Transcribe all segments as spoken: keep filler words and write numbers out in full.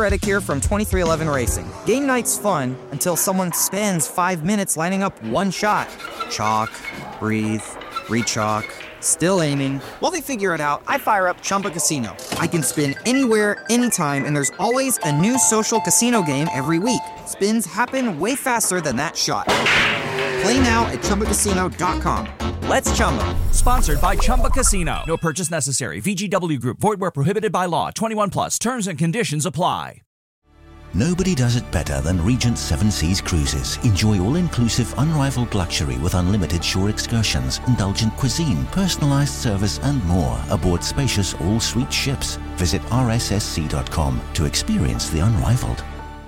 Reddick here from twenty-three eleven Racing. Game night's fun until someone spends five minutes lining up one shot. Chalk, breathe, re-chalk, still aiming. While they figure it out, I fire up Chumba Casino. I can spin anywhere, anytime, and there's always a new social casino game every week. Spins happen way faster than that shot. Play now at Chumba Casino dot com. Let's Chumba. Sponsored by Chumba Casino. No purchase necessary. V G W Group. Void where prohibited by law. twenty-one plus. Terms and conditions apply. Nobody does it better than Regent Seven Seas Cruises. Enjoy all-inclusive, unrivaled luxury with unlimited shore excursions, indulgent cuisine, personalized service, and more aboard spacious all-suite ships. Visit R S S C dot com to experience the unrivaled.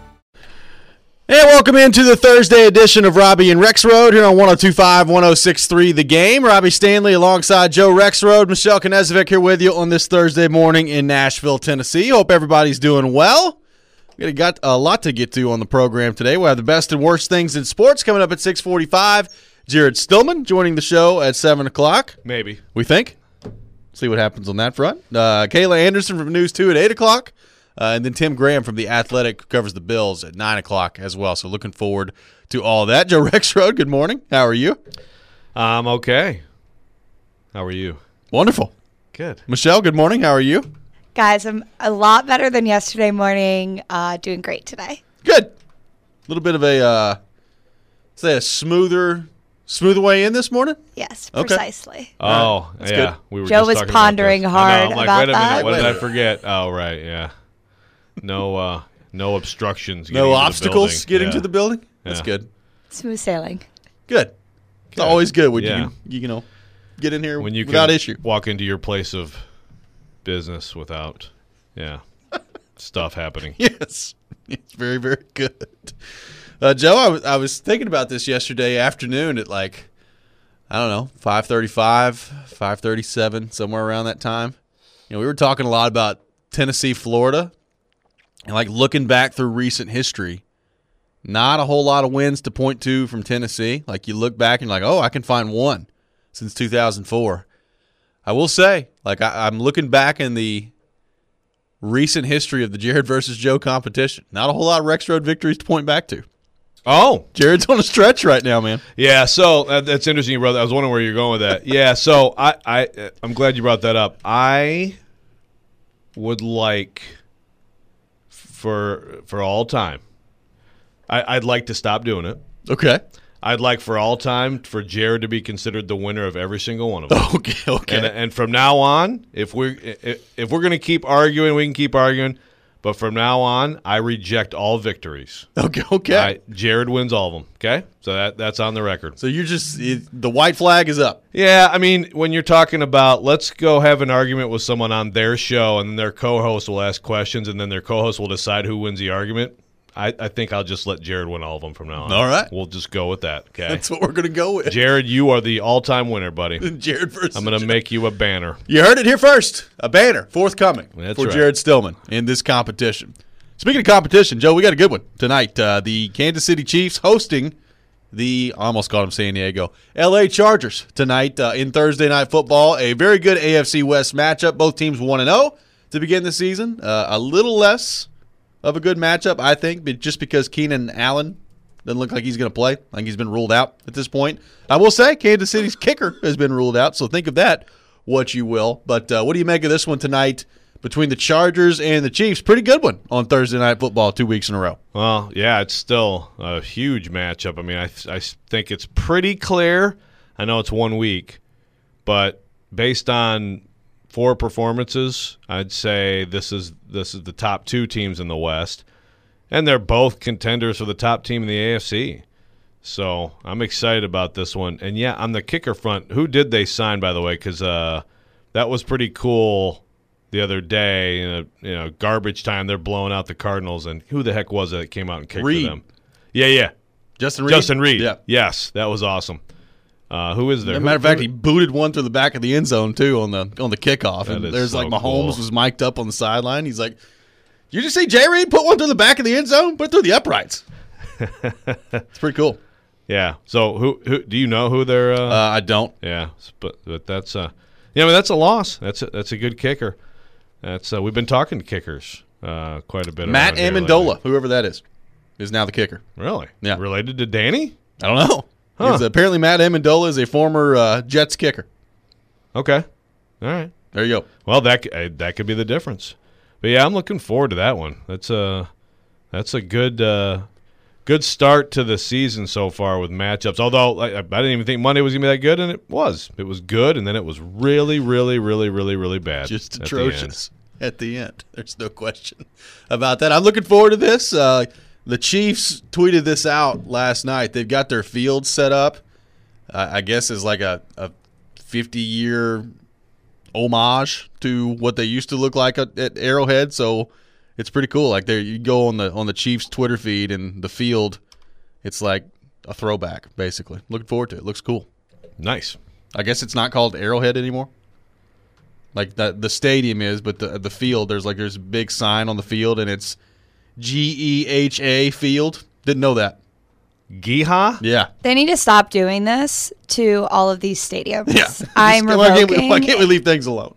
And welcome into the Thursday edition of Robbie and Rexroad here on one oh two point five, one oh six point three The Game. Robbie Stanley alongside Joe Rexroad. Michelle Knezovic here with you on this Thursday morning in Nashville, Tennessee. Hope everybody's doing well. We got a lot to get to on the program today. We have the best and worst things in sports coming up at six forty-five. Jared Stillman joining the show at seven o'clock. Maybe. We think. See what happens on that front. Uh, Kayla Anderson from News two at eight o'clock. Uh, and then Tim Graham from The Athletic, who covers the Bills, at nine o'clock as well. So looking forward to all that. Joe Rexroad, good morning. How are you? I'm okay. How are you? Wonderful. Good. Michelle, good morning. How are you? Guys, I'm a lot better than yesterday morning. Uh, doing great today. Good. A little bit of a, uh, say, a smoother smoother way in this morning? Yes, okay. precisely. Oh, That's yeah. good. We were Joe just was talking pondering about this. hard I know. I'm like, about wait a minute. that. What did I forget? Oh, right. Yeah. No, uh, no obstructions. No getting obstacles to getting yeah. to the building? That's Yeah. good. Smooth sailing. Good. It's Good. always good when Yeah. you, can, you, you know, get in here when you without can issue. walk into your place of business without, yeah, stuff happening. Yes. It's very, very good. Uh, Joe, I was, I was thinking about this yesterday afternoon at like, I don't know, five thirty-five, five thirty-seven, somewhere around that time. You know, we were talking a lot about Tennessee, Florida, and like looking back through recent history, not a whole lot of wins to point to from Tennessee. Like you look back and you're like, oh, I can find one since two thousand four. I will say, like I, I'm looking back in the recent history of the Jared versus Joe competition. Not a whole lot of Rexroad victories to point back to. Oh, Jared's on a stretch right now, man. yeah. So uh, that's interesting, brother. I was wondering where you're going with that. Yeah. So I, I, uh, I'm glad you brought that up. I would like for for all time. I, I'd like to stop doing it. Okay. I'd like for all time for Jared to be considered the winner of every single one of them. Okay. Okay. And, and from now on, if we're if, if we're going to keep arguing, we can keep arguing. But from now on, I reject all victories. okay. Okay. I, Jared wins all of them. Okay, so that that's on the record. So you're just it, the white flag is up. Yeah, I mean, when you're talking about let's go have an argument with someone on their show, and then their co-host will ask questions, and then their co-host will decide who wins the argument. I, I think I'll just let Jared win all of them from now on. All right. We'll just go with that. Okay. That's what we're going to go with. Jared, you are the all-time winner, buddy. Jared versus I'm going to Joe. make you a banner. You heard it here first. A banner forthcoming That's for right. Jared Stillman in this competition. Speaking of competition, Joe, we got a good one tonight. Uh, the Kansas City Chiefs hosting the, I almost called them San Diego, L A Chargers tonight uh, in Thursday Night Football. A very good A F C West matchup. Both teams one and oh to begin the season. Uh, a little less of a good matchup, I think, but just because Keenan Allen doesn't look like he's going to play. I think he's been ruled out at this point. I will say Kansas City's kicker has been ruled out, so think of that what you will. But uh, what do you make of this one tonight between the Chargers and the Chiefs? Pretty good one on Thursday Night Football two weeks in a row. Well, yeah, it's still a huge matchup. I mean, I, I think it's pretty clear. I know it's one week, but based on four performances, I'd say this is this is the top two teams in the West, and they're both contenders for the top team in the A F C. So I'm excited about this one. And, yeah, on the kicker front, who did they sign, by the way? Because uh, that was pretty cool the other day. In a, you know, garbage time, they're blowing out the Cardinals. And who the heck was it that came out and kicked Reed. for them? Yeah, yeah. Justin Reed? Justin Reed. Yeah. Yes, that was awesome. Uh, who is there? As a Who- matter of fact, who- he booted one through the back of the end zone, too, on the on the kickoff. That And is there's so like Mahomes cool. was mic'd up on the sideline. He's like, you just see Jay Reed put one through the back of the end zone? Put it through the uprights. It's pretty cool. Yeah. So who who do you know who they're? Uh, Uh, I don't. yeah, but but that's uh, yeah, I mean that's a loss. That's a, that's a good kicker. That's uh, we've been talking to kickers uh, quite a bit. Matt around here Amendola, lately. whoever that is, is now the kicker. Really? Yeah. Related to Danny? I don't know. Huh. Because apparently Matt Amendola is a former uh, Jets kicker. Okay. All right. There you go. Well, that c- uh, that could be the difference. But yeah, I'm looking forward to that one. That's a that's a good uh, good start to the season so far with matchups. Although I, I didn't even think Monday was gonna be that good, and it was. It was good, and then it was really, really, really, really, really bad. Just at the atrocious at the end. There's no question about that. I'm looking forward to this. Uh, the Chiefs tweeted this out last night. They've got their field set up, uh, I guess, as like a, a fifty-year homage to what they used to look like at, at Arrowhead. So it's pretty cool. Like there, you go on the on the Chiefs Twitter feed, and the field, it's like a throwback, basically. Looking forward to it. Looks cool. Nice. I guess it's not called Arrowhead anymore. Like the the stadium is, but the the field, there's like there's a big sign on the field, and it's G E H A Field. Didn't know that. Geha? Yeah. They need to stop doing this to all of these stadiums. Yeah. I'm Just- why, can't we, revoking. why can't we leave things alone?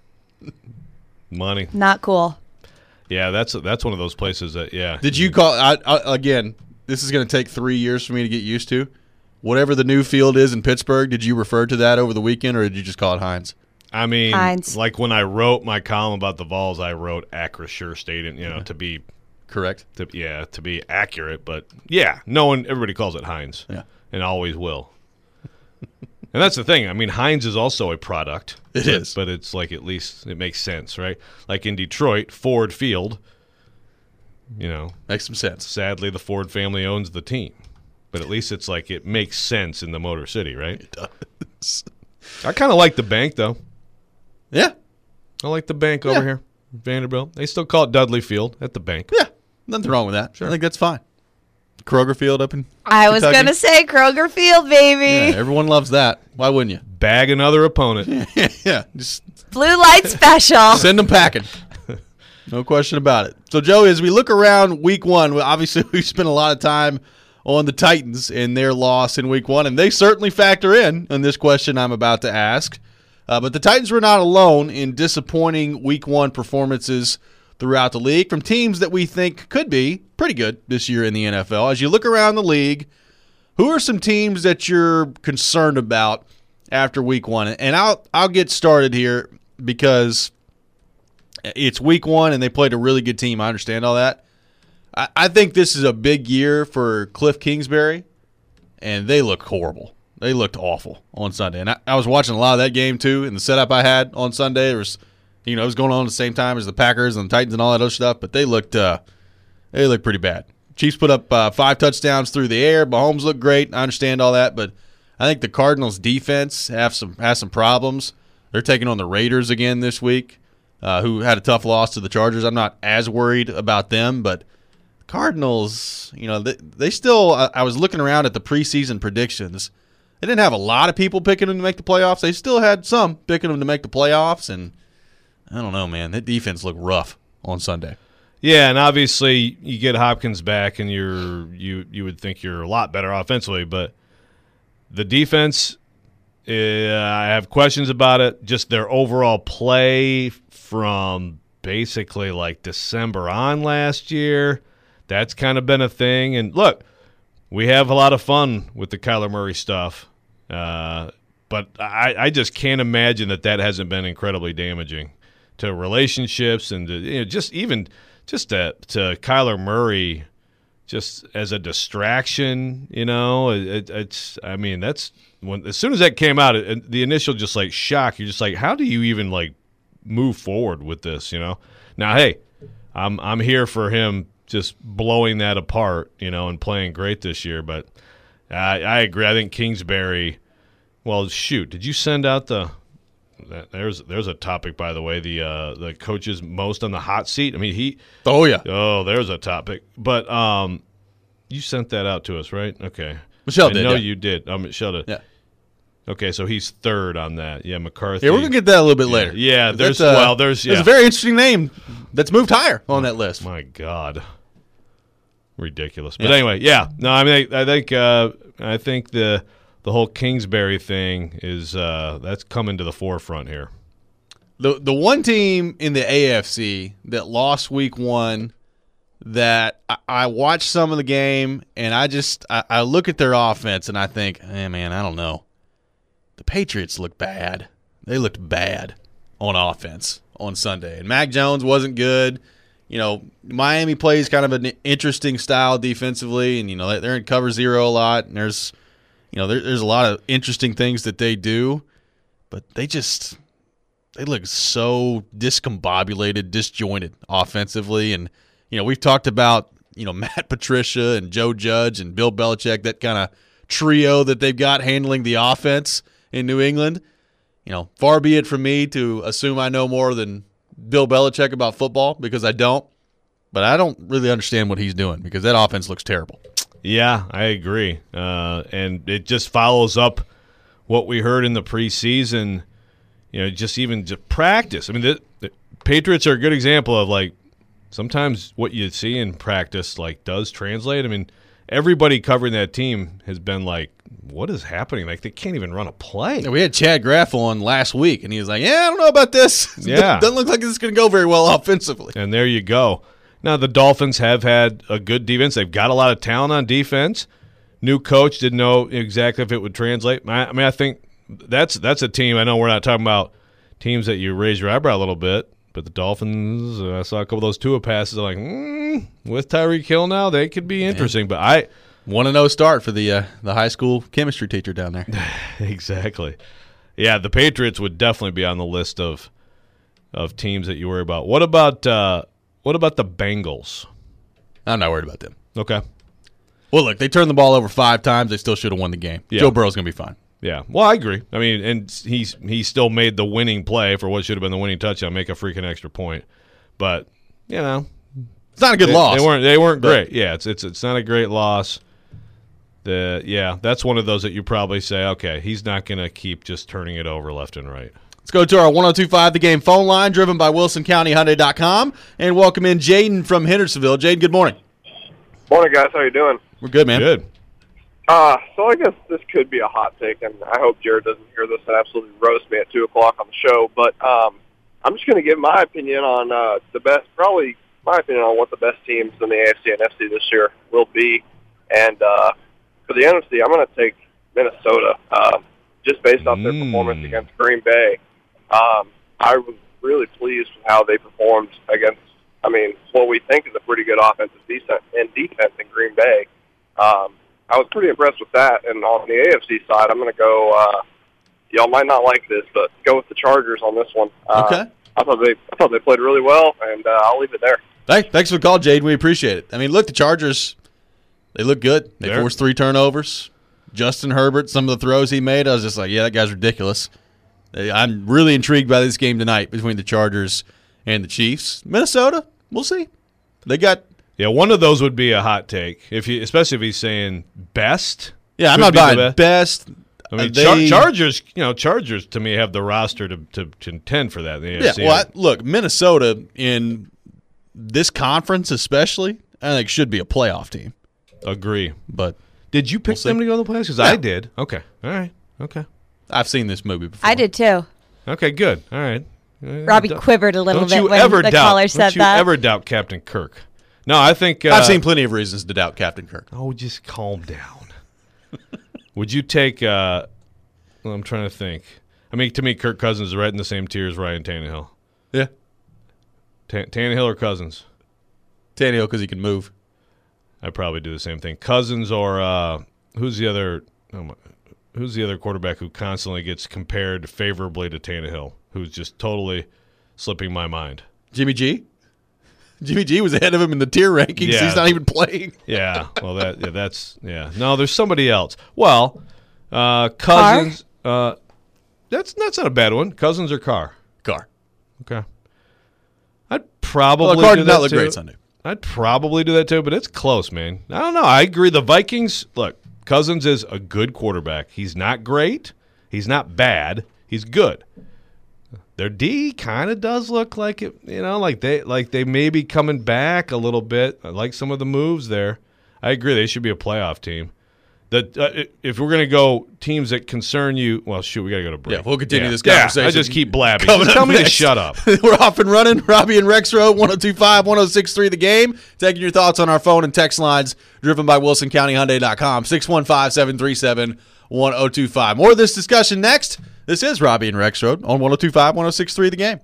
Money. Not cool. Yeah, that's that's one of those places that yeah. Did you call? I, I, again, this is going to take three years for me to get used to. Whatever the new field is in Pittsburgh, did you refer to that over the weekend, or did you just call it Heinz? I mean, Heinz. like when I wrote my column about the Vols, I wrote Acrisure Stadium, you know, to be Correct. to, yeah, to be accurate, but yeah, no one everybody calls it Heinz. Yeah. And always will. And that's the thing. I mean, Heinz is also a product. It but, is. But it's like at least it makes sense, right? Like in Detroit, Ford Field, you know, Makes some sense. sadly the Ford family owns the team. But at least it's like it makes sense in the Motor City, right? It does. I kind of like the bank, though. Yeah. I like the bank over Yeah. here, Vanderbilt. They still call it Dudley Field at the bank. Yeah. Nothing wrong with that. I think that's fine. Kroger Field up in I was Kentucky. going to say Kroger Field, baby. Yeah, everyone loves that. Why wouldn't you? Bag another opponent. Yeah. Just Blue light special. send them packing. No question about it. So, Joey, as we look around week one, well, obviously we spent a lot of time on the Titans and their loss in week one, and they certainly factor in in this question I'm about to ask. Uh, but the Titans were not alone in disappointing week one performances throughout the league from teams that we think could be pretty good this year in the N F L. As you look around the league, who are some teams that you're concerned about after week one? And I'll I'll get started here because it's week one and they played a really good team. I understand all that. I, I think this is a big year for Cliff Kingsbury, and they look horrible. They looked awful on Sunday. And I, I was watching a lot of that game, too, and the setup I had on Sunday, there was, you know, it was going on at the same time as the Packers and the Titans and all that other stuff, but they looked uh, they looked pretty bad. Chiefs put up uh, five touchdowns through the air. Mahomes looked great. I understand all that, but I think the Cardinals' defense have some has some problems. They're taking on the Raiders again this week, uh, who had a tough loss to the Chargers. I'm not as worried about them, but Cardinals, you know, they, they still – I was looking around at the preseason predictions. They didn't have a lot of people picking them to make the playoffs. They still had some picking them to make the playoffs, and I don't know, man. That defense looked rough on Sunday. Yeah, and obviously you get Hopkins back, and you're you you would think you're a lot better offensively, but the defense, uh, I have questions about it. Just their overall play from basically like December on last year, that's kind of been a thing. And look, we have a lot of fun with the Kyler Murray stuff, uh, but I, I just can't imagine that that hasn't been incredibly damaging to relationships and to, you know, just even – Just to, to Kyler Murray, just as a distraction, you know, it, it's. I mean, that's when as soon as that came out, it, the initial just like shock. You're just like, how do you even like move forward with this? You know. Now, hey, I'm I'm here for him just blowing that apart, you know, and playing great this year. But I, I agree. I think Kingsbury. Well, shoot, did you send out the? That, there's there's a topic, by the way. The uh, the coaches most on the hot seat. I mean, he. Oh, yeah. Oh, there's a topic. But um, you sent that out to us, right? Okay. Michelle I did, know yeah. you did. Um, Michelle did. Yeah. Okay, so he's third on that. Yeah, McCarthy. Yeah, we're going to get that a little bit later. Yeah, there's That's, uh, well, there's yeah. There's a very interesting name that's moved higher on that list. My God, ridiculous. But Yeah. anyway, yeah. No, I mean, I, I think uh, I think the the whole Kingsbury thing is uh, that's coming to the forefront here. The the one team in the A F C that lost week one that I, I watched some of the game and I just I, I look at their offense and I think, hey man, I don't know. The Patriots look bad. They looked bad on offense on Sunday. And Mac Jones wasn't good. You know, Miami plays kind of an interesting style defensively, and you know they're in cover zero a lot. And there's, you know, there, there's a lot of interesting things that they do, but they just they look so discombobulated, disjointed offensively. And you know, we've talked about you know Matt Patricia and Joe Judge and Bill Belichick, that kind of trio that they've got handling the offense in New England. You know, far be it from me to assume I know more than Bill Belichick about football, because I don't. But I don't really understand what he's doing, because that offense looks terrible. Yeah, I agree. Uh, and it just follows up what we heard in the preseason, you know, just even just practice. I mean, the, the Patriots are a good example of, like, sometimes what you see in practice, like, does translate. I mean, everybody covering that team has been like, what is happening? Like, they can't even run a play. Yeah, we had Chad Graff on last week, and he was like, yeah, I don't know about this. Yeah. Doesn't look like this is going to go very well offensively. And there you go. Now, the Dolphins have had a good defense. They've got a lot of talent on defense. New coach didn't know exactly if it would translate. I mean, I think that's that's a team. I know we're not talking about teams that you raise your eyebrow a little bit, but the Dolphins, uh, I saw a couple of those Tua passes. I'm like, mm, with Tyreek Hill now, they could be interesting. But I – one and oh start for the uh, the high school chemistry teacher down there. Exactly. Yeah, the Patriots would definitely be on the list of of teams that you worry about. What about uh, what about the Bengals? I'm not worried about them. Okay. Well, look, they turned the ball over five times. They still should have won the game. Yeah. Joe Burrow's going to be fine. Yeah. Well, I agree. I mean, and he's he still made the winning play for what should have been the winning touchdown, make a freaking extra point. But, you know, it's not a good they, loss. They weren't they weren't but, great. Yeah, it's it's it's not a great loss. The yeah, that's one of those that you probably say, okay, he's not going to keep just turning it over left and right. Let's go to our one oh two point five The Game phone line, driven by Wilson County Hyundai dot com, and welcome in Jaden from Hendersonville. Jaden, good morning. Morning, guys. How you doing? We're good, man. Good. Uh, so I guess this could be a hot take, and I hope Jared doesn't hear this and absolutely roast me at two o'clock on the show. But um, I'm just going to give my opinion on uh, the best, probably my opinion on what the best teams in the A F C and N F C this year will be. And uh, for the N F C, I'm going to take Minnesota, uh, just based off their Mm. performance against Green Bay. Um, I was really pleased with how they performed against, I mean, what we think is a pretty good offensive defense and defense in Green Bay. Um, I was pretty impressed with that. And on the A F C side, I'm going to go, uh, y'all might not like this, but go with the Chargers on this one. Uh, Okay. I thought they I thought they played really well, and uh, I'll leave it there. Hey, thanks for the call, Jaden. We appreciate it. I mean, look, the Chargers, they look good. They They're- forced three turnovers. Justin Herbert, some of the throws he made, I was just like, yeah, that guy's ridiculous. I'm really intrigued by this game tonight between the Chargers and the Chiefs. Minnesota, we'll see. They got Yeah, one of those would be a hot take, if you, especially if he's saying best. yeah. I'm Could not be the buying best. best. I mean, Uh, they- Char- Chargers, you know, Chargers to me have the roster to, to, to contend for that in the A Yeah, F C. well, I, look, Minnesota in this conference especially, I think should be a playoff team. Agree. But Did you pick We'll see. them to go to the playoffs? Because Yeah. I did. Okay. All right. Okay. I've seen this movie before. I did too. Okay, good. All right. Uh, Robbie don't- quivered a little don't bit you when ever the doubt, caller said don't you that. ever doubt Captain Kirk. No, I think uh, I've seen plenty of reasons to doubt Captain Kirk. Oh, just calm down. Would you take? Uh, well, I'm trying to think. I mean, to me, Kirk Cousins is right in the same tier as Ryan Tannehill. Yeah, Ta- Tannehill or Cousins? Tannehill because he can move. I'd probably do the same thing. Cousins or uh, who's the other? Oh my, who's the other quarterback who constantly gets compared favorably to Tannehill? Who's just totally slipping my mind? Jimmy G. Jimmy G was ahead of him in the tier rankings. Yeah. He's not even playing. Yeah, well, that yeah, that's yeah. No, there's somebody else. Well, uh, Cousins. Uh, that's that's not a bad one. Cousins or Carr? Carr. Okay. I'd probably Well, Carr do did not that look too. great Sunday. I'd probably do that too, but it's close, man. I don't know. I agree. The Vikings. Look, Cousins is a good quarterback. He's not great. He's not bad. He's good. Their D kind of does look like it, you know, like they like they may be coming back a little bit. I like some of the moves there. I agree. They should be a playoff team. that uh, if we're going to go teams that concern you, well, shoot, we got to go to break. Yeah, we'll continue yeah. this conversation. Yeah, I just keep blabbing. Coming Just tell up me to next. shut up. We're off and running. Robbie and Rex Road, one oh two five, one oh six three The Game. Taking your thoughts on our phone and text lines, driven by Wilson County Hyundai dot com, six one five, seven three seven, one oh two five. More of this discussion next. This is Robbie and Rex Road on one oh two five, one oh six three The Game.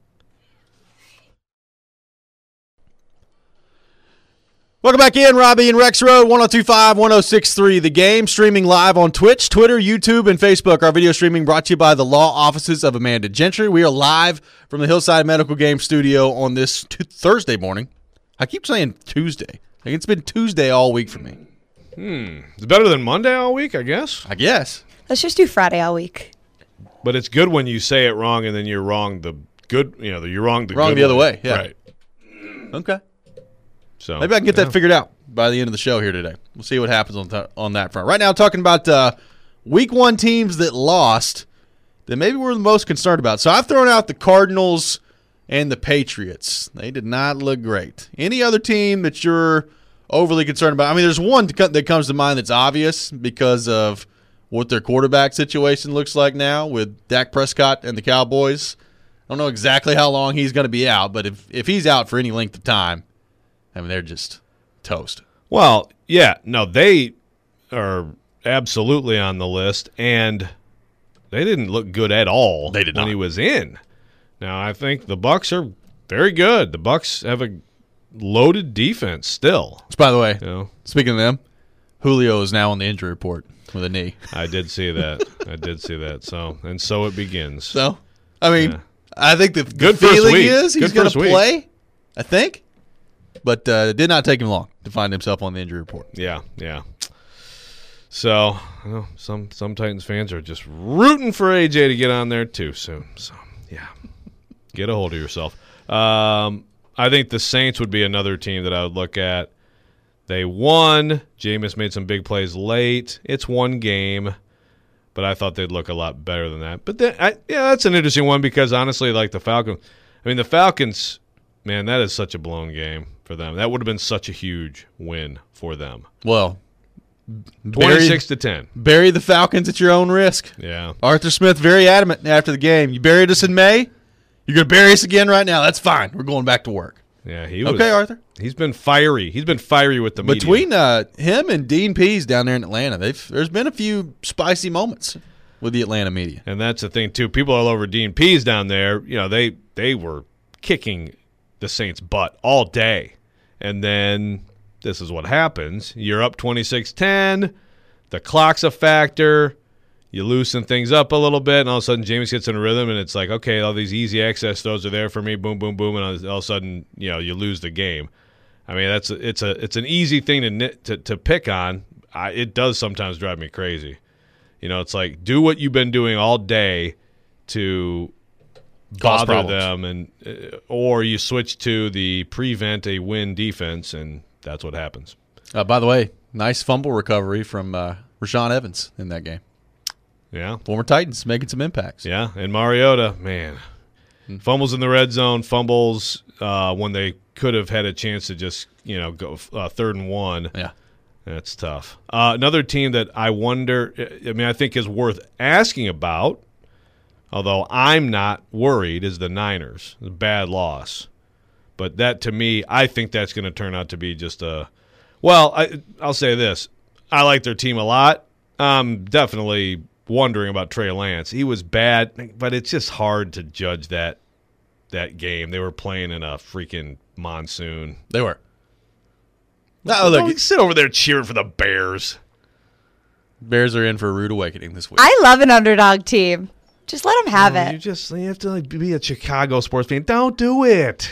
Welcome back in, Robbie and Rex Road, one oh two five, one oh six three The Game, streaming live on Twitch, Twitter, YouTube, and Facebook. Our video streaming brought to you by the law offices of Amanda Gentry. We are live from the Hillside Medical Game Studio on this t- Thursday morning. I keep saying Tuesday. Like it's been Tuesday all week for me. Hmm. It's better than Monday all week, I guess. I guess. Let's just do Friday all week. But it's good when you say it wrong and then you're wrong the good, you know, you're wrong the Wrong good the other way, yeah. Right. Okay. So Maybe I can get yeah. that figured out by the end of the show here today. We'll see what happens on th- on that front. Right now, talking about uh, week one teams that lost that maybe we're the most concerned about. So I've thrown out the Cardinals and the Patriots. They did not look great. Any other team that you're overly concerned about? I mean, there's one that comes to mind that's obvious because of what their quarterback situation looks like now with Dak Prescott and the Cowboys. I don't know exactly how long he's going to be out, but if, if he's out for any length of time, I mean, they're just toast. Well, yeah, no, they are absolutely on the list, and they didn't look good at all They did when not. he was in. Now, I think the Bucs are very good. The Bucs have a loaded defense still. Which, by the way, You know, speaking of them, Julio is now on the injury report with a knee. I did see that. I did see that. So, and so it begins. So, I mean, Yeah. I think the, the Good first feeling week. is he's Good going first to week. play, I think. But uh, it did not take him long to find himself on the injury report. Yeah, yeah. So, you know, some some Titans fans are just rooting for A J to get on there too soon. So, yeah, get a hold of yourself. Um, I think the Saints would be another team that I would look at. They won. Jameis made some big plays late. It's one game, but I thought they'd look a lot better than that. But then, I, yeah, that's an interesting one because honestly, like the Falcons, I mean, the Falcons, man, that is such a blown game for them. That would have been such a huge win for them. Well, Twenty-six to ten. bury the Falcons at your own risk. Yeah. Arthur Smith very adamant after the game. You buried us in May. You're going to bury us again right now. That's fine. We're going back to work. Yeah, he was. Okay, Arthur. He's been fiery. He's been fiery with the media. Between uh, him and Dean Pease down there in Atlanta, they've there's been a few spicy moments with the Atlanta media. And that's the thing too. People all over Dean Pease down there, you know, they they were kicking the Saints' butt all day. And then this is what happens. You're up twenty-six ten. The clock's a factor. You loosen things up a little bit, and all of a sudden James gets in a rhythm, and it's like, okay, all these easy access throws are there for me, boom, boom, boom, and all of a sudden, you know, you lose the game. I mean, that's a, it's a it's an easy thing to nit, to, to pick on. I, it does sometimes drive me crazy. You know, it's like do what you've been doing all day to Cause bother problems. them, and uh, or you switch to the prevent a win defense, and that's what happens. Uh, by the way, nice fumble recovery from uh, Rashaan Evans in that game. Yeah. Former Titans making some impacts. Yeah, and Mariota, man, fumbles in the red zone, fumbles uh, when they could have had a chance to just, you know, go uh, third and one. Yeah. That's tough. Uh, another team that I wonder, I mean, I think is worth asking about, although I'm not worried, is the Niners. A bad loss. But that, to me, I think that's going to turn out to be just a – well, I, I'll say this. I like their team a lot. I'm definitely – wondering about Trey Lance. He was bad, but it's just hard to judge that that game. They were playing in a freaking monsoon. They were. No, look, Don't sit over there cheering for the Bears. Bears are in for a rude awakening this week. I love an underdog team. Just let them have Oh, it. You just you have to like, be a Chicago sports fan. Don't do it.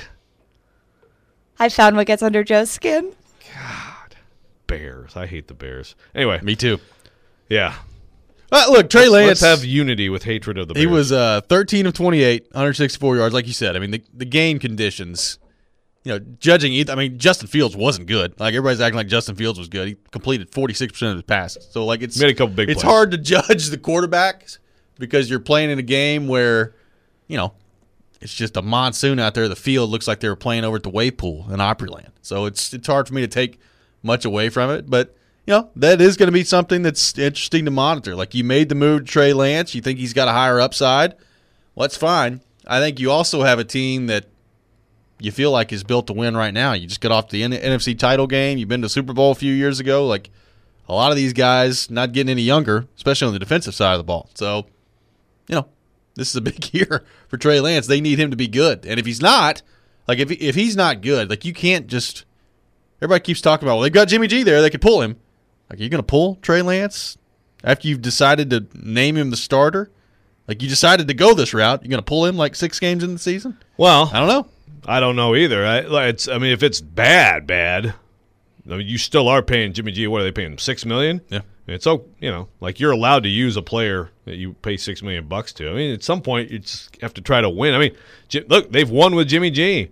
I found what gets under Joe's skin. God, Bears. I hate the Bears. Anyway, Me too. yeah. Uh, look, Trey Lance. Let's have unity with hatred of the Bears. He was uh, thirteen of twenty-eight, one hundred sixty-four yards, like you said. I mean, the, the game conditions, you know, judging either, I mean, Justin Fields wasn't good. Like, everybody's acting like Justin Fields was good. He completed forty-six percent of his passes. So, like, it's Made a couple big it's plays. hard to judge the quarterbacks because you're playing in a game where, you know, it's just a monsoon out there. The field looks like they were playing over at the wave pool in Opryland. So it's it's hard for me to take much away from it. But you know, that is going to be something that's interesting to monitor. Like, you made the move to Trey Lance. You think he's got a higher upside. Well, that's fine. I think you also have a team that you feel like is built to win right now. You just got off the N F C title game. You've been to Super Bowl a few years ago. Like, a lot of these guys not getting any younger, especially on the defensive side of the ball. So, you know, this is a big year for Trey Lance. They need him to be good. And if he's not, like, if if he's not good, like, you can't just – everybody keeps talking about, well, they've got Jimmy G there. They could pull him. Like, are you going to pull Trey Lance after you've decided to name him the starter? Like, you decided to go this route. You're going to pull him like six games in the season? Well, I don't know. I don't know either. I, like, it's, I mean, if it's bad, bad, I mean, you still are paying Jimmy G. What are they paying him? Six million? Yeah. It's so you know, like you're allowed to use a player that you pay six million bucks to. I mean, at some point you just have to try to win. I mean, look, they've won with Jimmy G,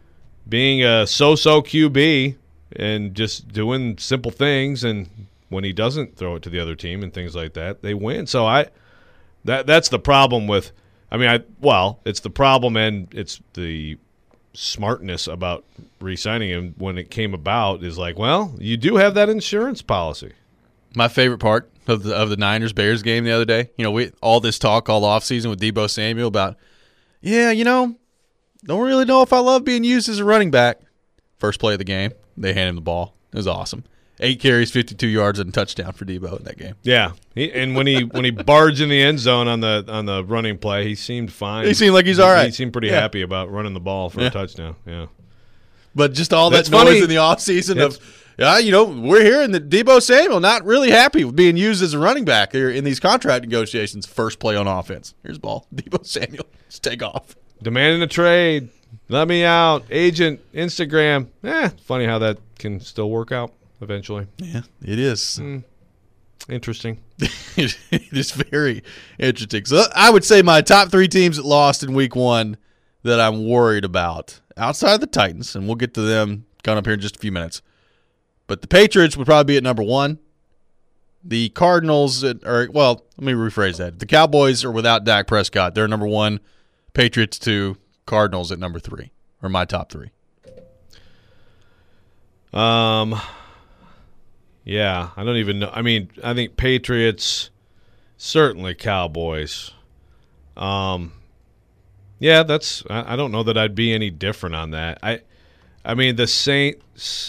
being a so-so Q B and just doing simple things. And when he doesn't throw it to the other team and things like that, they win. So I, that that's the problem with. I mean, I well, it's the problem and it's the smartness about re-signing him when it came about is like, well, you do have that insurance policy. My favorite part of the of the Niners-Bears game the other day, you know, we all this talk all offseason with Deebo Samuel about, yeah, you know, don't really know if I love being used as a running back. First play of the game, they hand him the ball. It was awesome. Eight carries, fifty-two yards, and a touchdown for Deebo in that game. Yeah, he, and when he when he barged in the end zone on the on the running play, he seemed fine. He seemed like he's all right. He seemed pretty yeah. happy about running the ball for yeah. a touchdown. Yeah, but just all That's that noise funny. in the offseason of, yeah, you know, we're hearing that Deebo Samuel not really happy with being used as a running back here in these contract negotiations. First play on offense. Here's the ball. Deebo Samuel, just take off. Demanding a trade. Let me out. Agent, Instagram. Eh, funny how that can still work out eventually. Yeah, it is. Mm, interesting. It is very interesting. So I would say my top three teams that lost in week one that I'm worried about, outside of the Titans, and we'll get to them coming up here in just a few minutes. But the Patriots would probably be at number one. The Cardinals, at, or well, let me rephrase that. The Cowboys are without Dak Prescott. They're number one. Patriots two. Cardinals at number three, or my top three. Um, yeah, I don't even know. I mean, I think Patriots, certainly Cowboys. Um, yeah, that's. I, I don't know that I'd be any different on that. I, I mean, the Saints.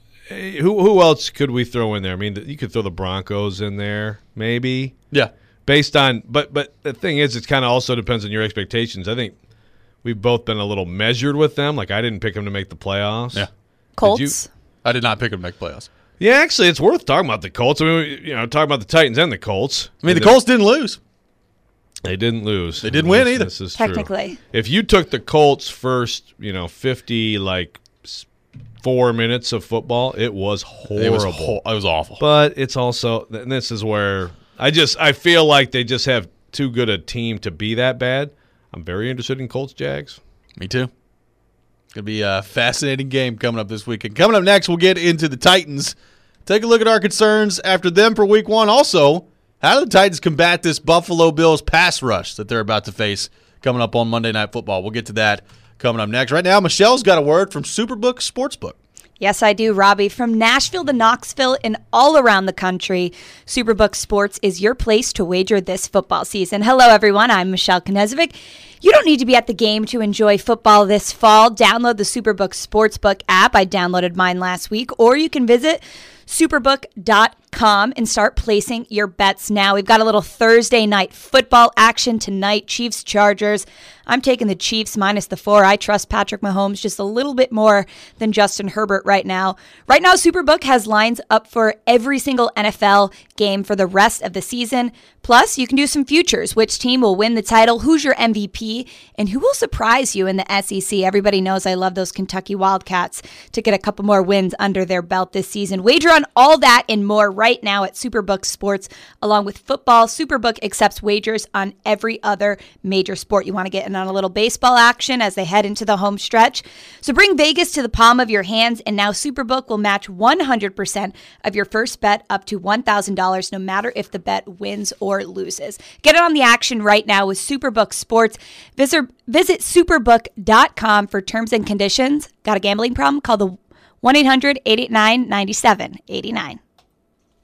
Who who else could we throw in there? I mean, you could throw the Broncos in there, maybe. Yeah. Based on, but but the thing is, it kind of also depends on your expectations. I think we've both been a little measured with them. Like, I didn't pick them to make the playoffs. Yeah. Colts. Did you? I did not pick them to make playoffs. Yeah, actually, it's worth talking about the Colts. I mean, you know, talking about the Titans and the Colts. I mean, and the Colts didn't lose. They didn't lose. They didn't win either. This is Technically. true. If you took the Colts first, you know, fifty like four minutes of football, it was horrible. It was, ho- it was awful. But it's also, and this is where I just I feel like they just have too good a team to be that bad. I'm very interested in Colts Jags. Me too. It's going to be a fascinating game coming up this weekend. Coming up next, we'll get into the Titans. Take a look at our concerns after them for week one. Also, how do the Titans combat this Buffalo Bills pass rush that they're about to face coming up on Monday Night Football? We'll get to that coming up next. Right now, Michelle's got a word from Superbook Sportsbook. Yes, I do, Robbie. From Nashville to Knoxville and all around the country, Superbook Sports is your place to wager this football season. Hello, everyone. I'm Michelle Knezovic. You don't need to be at the game to enjoy football this fall. Download the Superbook Sportsbook app. I downloaded mine last week. Or you can visit superbook dot com and start placing your bets now. We've got a little Thursday night football action tonight. Chiefs, Chargers. I'm taking the Chiefs minus the four. I trust Patrick Mahomes just a little bit more than Justin Herbert right now. Right now, Superbook has lines up for every single N F L game for the rest of the season. Plus, you can do some futures. Which team will win the title? Who's your M V P? And who will surprise you in the S E C? Everybody knows I love those Kentucky Wildcats to get a couple more wins under their belt this season. Wager on all that and more right now at Superbook Sports. Along with football, Superbook accepts wagers on every other major sport. You want to get in on a little baseball action as they head into the home stretch? So bring Vegas to the palm of your hands, and now Superbook will match one hundred percent of your first bet up to one thousand dollars, no matter if the bet wins or loses. Get in on the action right now with Superbook Sports. Visit, visit superbook dot com for terms and conditions. Got a gambling problem? Call the one eight hundred eight eight nine nine seven eight nine.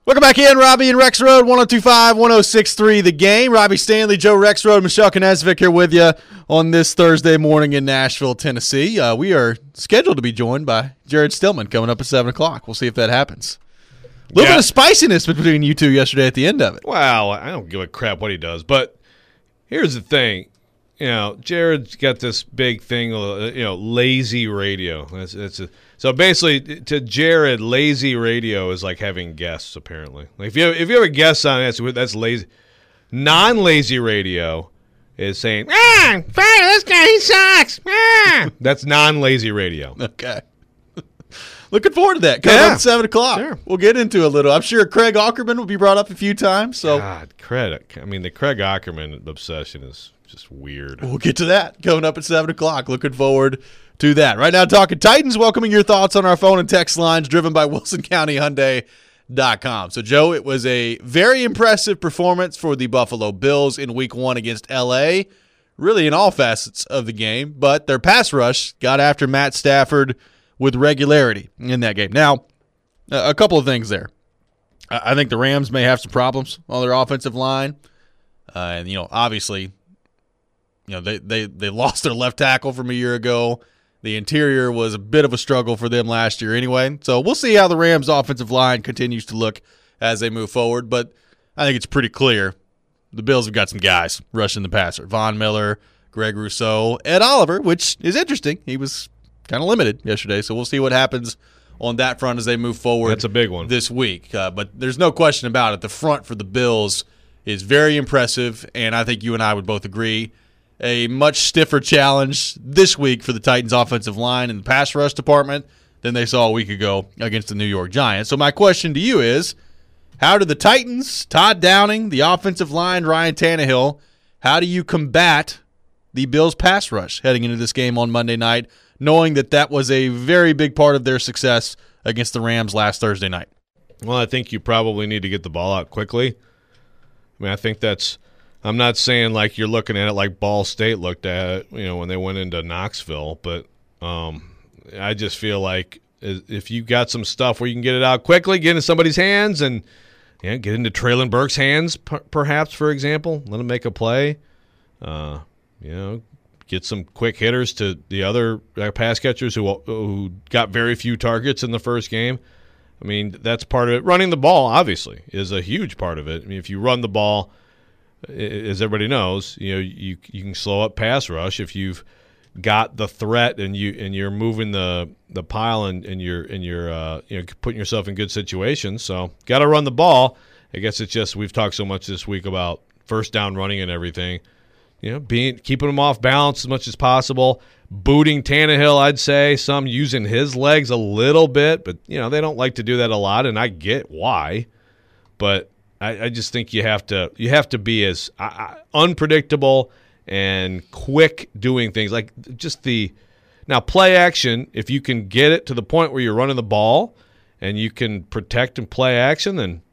Welcome back in, Robbie and Rex Road, one oh two five, one oh six three The Game. Robbie Stanley, Joe Rex Road, Michelle Knezvik here with you on this Thursday morning in Nashville, Tennessee. Uh, we are scheduled to be joined by Jared Stillman coming up at seven o'clock. We'll see if that happens. A little Yeah. bit of spiciness between you two yesterday at the end of it. Well, I don't give a crap what he does, but here's the thing. You know, Jared's got this big thing, uh, you know, lazy radio. That's, that's a, so basically, to Jared, lazy radio is like having guests, apparently. Like if you have, if you have a guest on, that's, that's lazy. Non-lazy radio is saying, ah, fire this guy, he sucks. Ah. That's non-lazy radio. Okay. Looking forward to that. Coming Yeah. up at seven o'clock. Sure. We'll get into a little. I'm sure Craig Ackerman will be brought up a few times, so God, credit. I mean, the Craig Ackerman obsession is just weird. we'll get to that coming up at seven o'clock. Looking forward to that. Right now, talking Titans, welcoming your thoughts on our phone and text lines driven by Wilson County Hyundai dot com. So, Joe, it was a very impressive performance for the Buffalo Bills in week one against L A, really in all facets of the game, but their pass rush got after Matt Stafford with regularity in that game. Now, a couple of things there. I think the Rams may have some problems on their offensive line. Uh, and, you know, obviously, you know, they, they, they lost their left tackle from a year ago. The interior was a bit of a struggle for them last year anyway. So we'll see how the Rams' offensive line continues to look as they move forward. But I think it's pretty clear the Bills have got some guys rushing the passer. Von Miller, Greg Rousseau, Ed Oliver, which is interesting. He was kind of limited yesterday, so we'll see what happens on that front as they move forward. That's a big one this week. Uh, but there's no question about it. The front for the Bills is very impressive, and I think you and I would both agree a much stiffer challenge this week for the Titans' offensive line and the pass rush department than they saw a week ago against the New York Giants. So my question to you is, how do the Titans, Todd Downing, the offensive line, Ryan Tannehill, how do you combat the Bills' pass rush heading into this game on Monday night, knowing that that was a very big part of their success against the Rams last Thursday night? Well, I think you probably need to get the ball out quickly. I mean, I think that's – I'm not saying like you're looking at it like Ball State looked at it, you know, when they went into Knoxville, but um, I just feel like if you got some stuff where you can get it out quickly, get into somebody's hands and you know, get into Traylon Burks' hands, per- perhaps, for example, let him make a play, uh, you know, get some quick hitters to the other uh, pass catchers who who got very few targets in the first game. I mean, that's part of it. Running the ball, obviously, is a huge part of it. I mean, if you run the ball, as everybody knows, you know, you you can slow up pass rush if you've got the threat and you and you're moving the the pile and, and you're and you're uh, you know putting yourself in good situations. So, got to run the ball. I guess it's just we've talked so much this week about first down running and everything. You know, being keeping them off balance as much as possible. Booting Tannehill, I'd say, some using his legs a little bit, but you know they don't like to do that a lot, and I get why. But I, I just think you have to you have to be as uh, unpredictable and quick doing things like just the now play action. If you can get it to the point where you're running the ball and you can protect and play action, then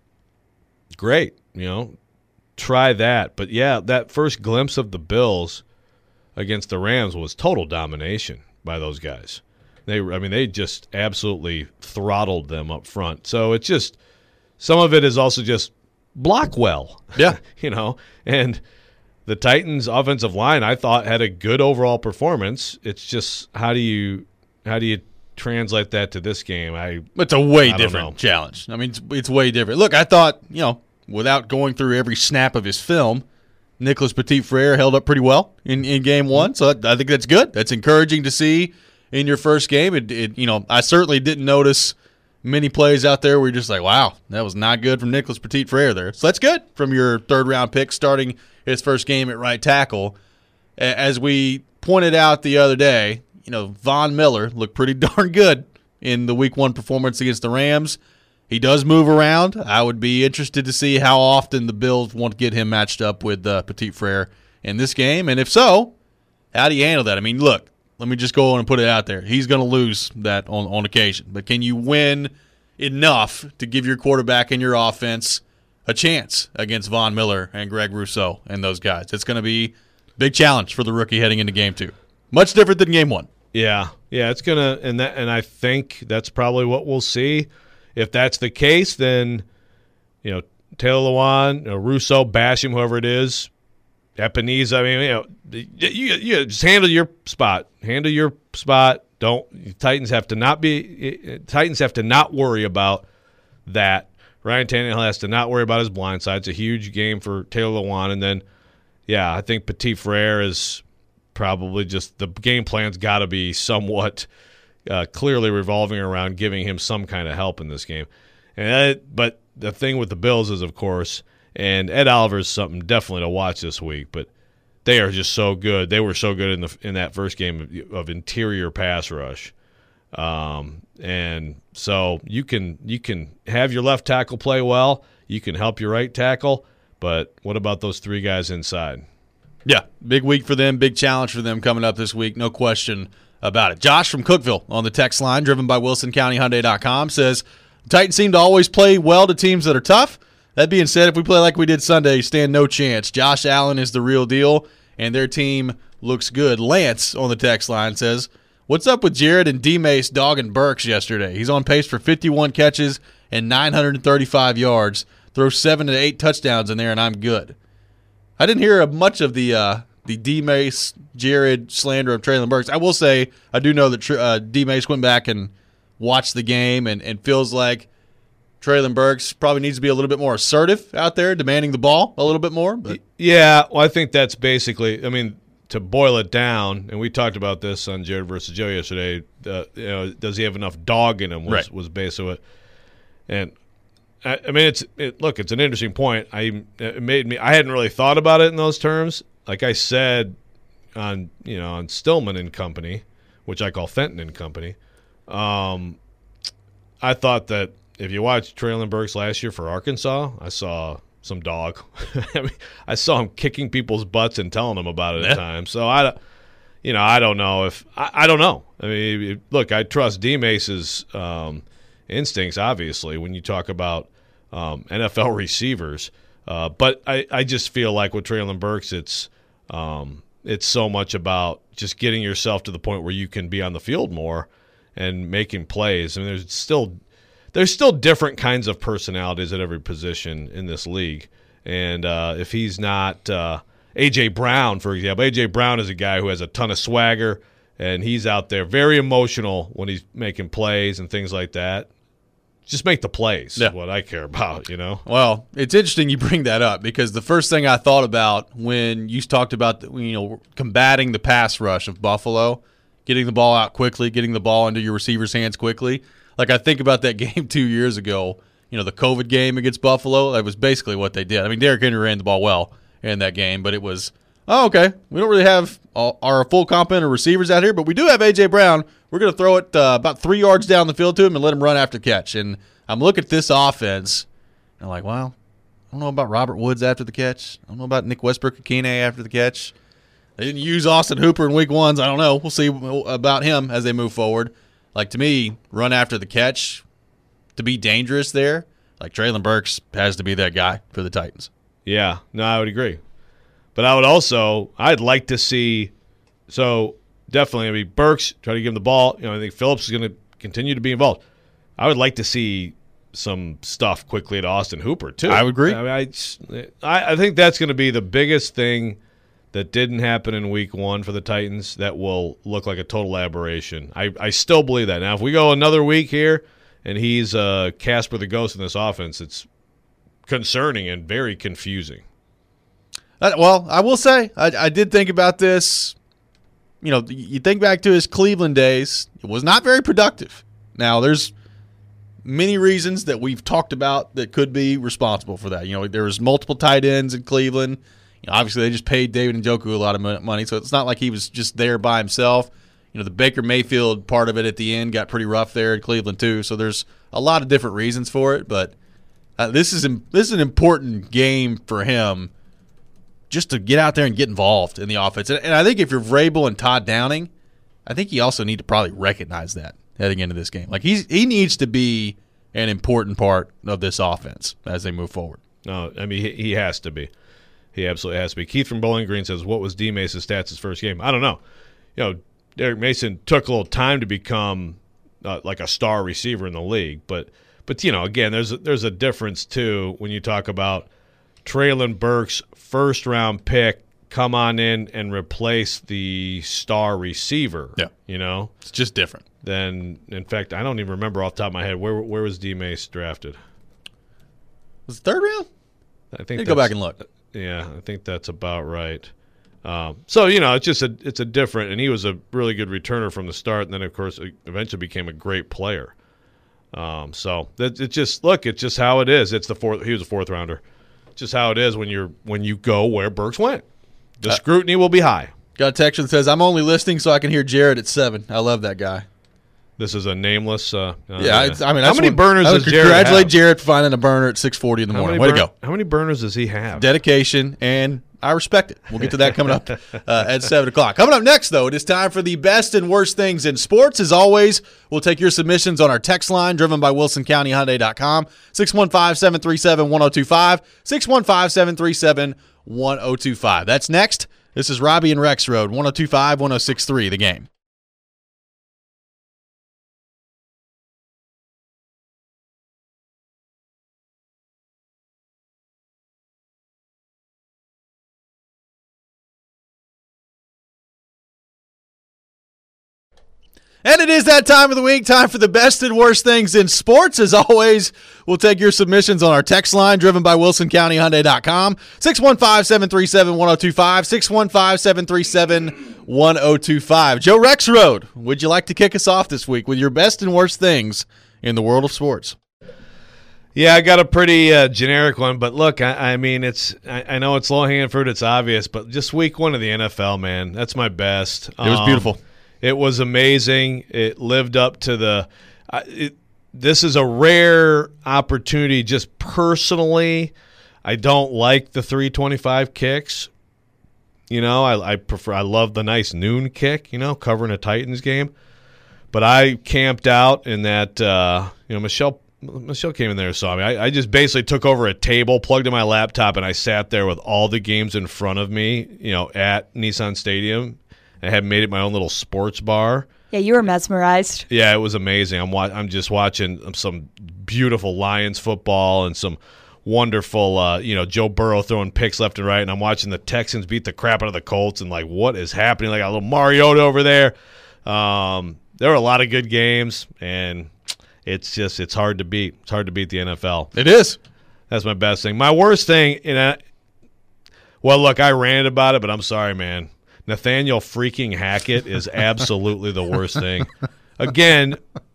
great. You know, try that. But yeah, that first glimpse of the Bills against the Rams was total domination by those guys. They, I mean, they just absolutely throttled them up front. So it's just some of it is also just block well. Yeah, you know, and the Titans' offensive line I thought had a good overall performance. It's just how do you how do you translate that to this game? I It's a way I don't different know. challenge. I mean, it's, it's way different. Look, I thought, you know, without going through every snap of his film, Nicholas Petit-Frere held up pretty well in, in game one, so I, I think that's good. That's encouraging to see in your first game. It, it, you know, I certainly didn't notice many plays out there where you're just like, wow, that was not good from Nicholas Petit-Frere there. So that's good from your third-round pick starting his first game at right tackle. As we pointed out the other day, you know, Von Miller looked pretty darn good in the week one performance against the Rams. He does move around. I would be interested to see how often the Bills want to get him matched up with uh, Petit-Frere in this game. And if so, how do you handle that? I mean, look, let me just go on and put it out there. He's going to lose that on, on occasion. But can you win enough to give your quarterback and your offense a chance against Von Miller and Greg Rousseau and those guys? It's going to be a big challenge for the rookie heading into game two. Much different than game one. Yeah, yeah, it's gonna, and that, and I think that's probably what we'll see. If that's the case, then you know, Taylor Lewan, you know, Russo, Basham, whoever it is, Epineza. I mean, you know, you, you just handle your spot. Handle your spot. Don't Titans have to not be Titans have to not worry about that. Ryan Tannehill has to not worry about his blind side. It's a huge game for Taylor Lewan. And then, yeah, I think Petit Frere is probably just the game plan's got to be somewhat uh, clearly revolving around giving him some kind of help in this game. And that, but the thing with the Bills is, of course, and Ed Oliver is something definitely to watch this week, but they are just so good. They were so good in the in that first game of, of interior pass rush. Um, and so you can you can have your left tackle play well, you can help your right tackle, but what about those three guys inside? Yeah, big week for them, big challenge for them coming up this week, no question about it. Josh from Cookeville on the text line, driven by Wilson County Hyundai dot com, says, the Titans seem to always play well to teams that are tough. That being said, if we play like we did Sunday, stand no chance. Josh Allen is the real deal, and their team looks good. Lance on the text line says, what's up with Jared and D-Mace dogging Burks yesterday? He's on pace for fifty-one catches and nine hundred thirty-five yards. Throw seven to eight touchdowns in there, and I'm good. I didn't hear much of the uh, the D-Mace, Jared slander of Treylon Burks. I will say I do know that uh, D-Mace went back and watched the game and, and feels like Treylon Burks probably needs to be a little bit more assertive out there, demanding the ball a little bit more. But yeah, well, I think that's basically, I mean, to boil it down, and we talked about this on Jared versus Joe yesterday, uh, you know, does he have enough dog in him was, right. was basically it. And, I, I mean, it's it, look, it's an interesting point. I It made me, I hadn't really thought about it in those terms. Like I said on, you know, on Stillman and Company, which I call Fenton and Company, um, I thought that if you watched Treylon Burks last year for Arkansas, I saw some dog. I mean, I saw him kicking people's butts and telling them about it yeah. at times. So I, you know, I don't know if I, I don't know. I mean, look, I trust D-Mace's um, instincts. Obviously, when you talk about um, N F L receivers, uh, but I, I just feel like with Treylon Burks, it's um, it's so much about just getting yourself to the point where you can be on the field more and making plays. I mean, there's still there's still different kinds of personalities at every position in this league. And uh, if he's not uh, A J. Brown, for example, A J. Brown is a guy who has a ton of swagger, and he's out there very emotional when he's making plays and things like that. Just make the plays yeah. is what I care about, you know? Well, it's interesting you bring that up because the first thing I thought about when you talked about the, you know, combating the pass rush of Buffalo, getting the ball out quickly, getting the ball into your receiver's hands quickly. Like I think about that game two years ago, you know, the COVID game against Buffalo. That was basically what they did. I mean, Derrick Henry ran the ball well in that game, but it was, oh, okay, we don't really have all, our full complement of receivers out here, but we do have A J. Brown. We're going to throw it uh, about three yards down the field to him and let him run after catch. And I'm looking at this offense, and I'm like, well, I don't know about Robert Woods after the catch. I don't know about Nick Westbrook-Akine after the catch. They didn't use Austin Hooper in week ones. I don't know. We'll see about him as they move forward. Like, to me, run after the catch, to be dangerous there, like Treylon Burks has to be that guy for the Titans. Yeah, no, I would agree. But I would also, I'd like to see, so definitely, I mean, Burks, try to give him the ball. You know, I think Phillips is going to continue to be involved. I would like to see some stuff quickly at Austin Hooper, too. I would agree. I mean, I, I think that's going to be the biggest thing that didn't happen in week one for the Titans that will look like a total aberration. I, I still believe that. Now, if we go another week here and he's uh, Casper the Ghost in this offense, it's concerning and very confusing. Uh, well, I will say, I, I did think about this. You know, you think back to his Cleveland days, it was not very productive. Now, there's many reasons that we've talked about that could be responsible for that. You know, there was multiple tight ends in Cleveland. You know, obviously, they just paid David Njoku a lot of money, so it's not like he was just there by himself. You know, the Baker Mayfield part of it at the end got pretty rough there in Cleveland too. So there's a lot of different reasons for it, but uh, this is this is an important game for him, just to get out there and get involved in the offense. And, and I think if you're Vrabel and Todd Downing, I think you also need to probably recognize that heading into this game. Like he's he needs to be an important part of this offense as they move forward. No, I mean he, he has to be. He absolutely has to be. Keith from Bowling Green says, what was D. Mace's stats his first game? I don't know. You know, Derek Mason took a little time to become uh, like a star receiver in the league, but But, you know, again, there's a, there's a difference, too, when you talk about Treylon Burks' first-round pick come on in and replace the star receiver. Yeah. You know? It's just different. Then, in fact, I don't even remember off the top of my head. Where where was D. Mace drafted? Was it third round? I think Need to go back and look. Yeah, I think that's about right. Um, so, you know, it's just a it's a different – and he was a really good returner from the start, and then, of course, eventually became a great player. Um, so, it's it just – look, it's just how it is. It's the fourth – he was a fourth-rounder. It's just how it is when you're when you go where Burks went. The uh, scrutiny will be high. Got a text that says, I'm only listening so I can hear Jared at seven. I love that guy. This is a nameless uh, – uh, Yeah, I, I mean – How many one, burners I does Jared congratulate have? Jared for finding a burner at six forty in the How morning. many Way burn- to go. How many burners does he have? Dedication, and I respect it. We'll get to that coming up uh, at seven o'clock. Coming up next, though, it is time for the best and worst things in sports. As always, we'll take your submissions on our text line, driven by Wilson County Hyundai dot com, six one five, seven three seven, one oh two five, six one five, seven three seven, one oh two five. That's next. This is Robbie and Rex Road, one oh two five, one oh six three, The Game. And it is that time of the week, time for the best and worst things in sports. As always, we'll take your submissions on our text line, driven by Wilson County Hyundai dot com, six one five, seven three seven, one oh two five, six one five, seven three seven, one oh two five. Joe Rex Road, would you like to kick us off this week with your best and worst things in the world of sports? Yeah, I got a pretty uh, generic one, but look, I, I mean, it's I, I know it's low-hanging fruit, it's obvious, but just week one of the N F L, man, that's my best. It was um, beautiful. It was amazing. It lived up to the uh, – it, this is a rare opportunity just personally. I don't like the three twenty-five kicks. You know, I, I prefer – I love the nice noon kick, you know, covering a Titans game. But I camped out in that uh, – you know, Michelle Michelle came in there and saw me. I, I just basically took over a table, plugged in my laptop, and I sat there with all the games in front of me, you know, at Nissan Stadium. I had made it my own little sports bar. Yeah, you were mesmerized. Yeah, it was amazing. I'm wa- I'm just watching some beautiful Lions football and some wonderful, uh, you know, Joe Burrow throwing picks left and right, and I'm watching the Texans beat the crap out of the Colts, and like, what is happening? Like a little Mariota over there. Um, there were a lot of good games, and it's just it's hard to beat. It's hard to beat the N F L. It is. That's my best thing. My worst thing, you know, well, look, I ranted about it, but I'm sorry, man. Nathaniel freaking Hackett is absolutely the worst thing. Again,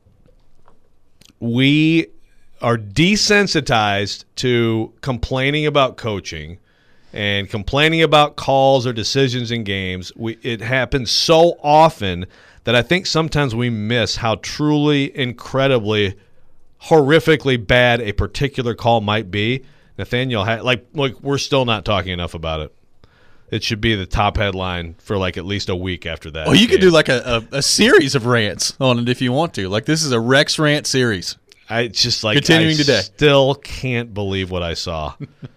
we are desensitized to complaining about coaching and complaining about calls or decisions in games. We, it happens so often that I think sometimes we miss how truly, incredibly, horrifically bad a particular call might be. Nathaniel, ha- like, like, we're still not talking enough about it. It should be the top headline for like at least a week after that. Well, you game. could do like a, a, a series of rants on it if you want to. Like this is a Rex rant series. I just like continuing I today. Still can't believe what I saw.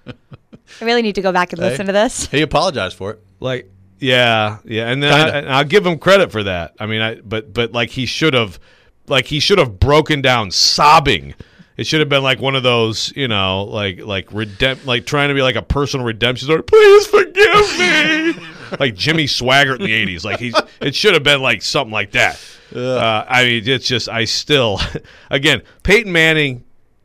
I really need to go back and Hey. listen to this. He apologized for it. Like, yeah, yeah, and then I, and I'll give him credit for that. I mean, I but but like he should have, like he should have broken down sobbing. It should have been like one of those, you know, like like redemp, like trying to be like a personal redemption story. Please forgive me, like Jimmy Swaggart in the eighties. Like he's, it should have been like something like that. Uh, I mean, it's just I still, again, Peyton Manning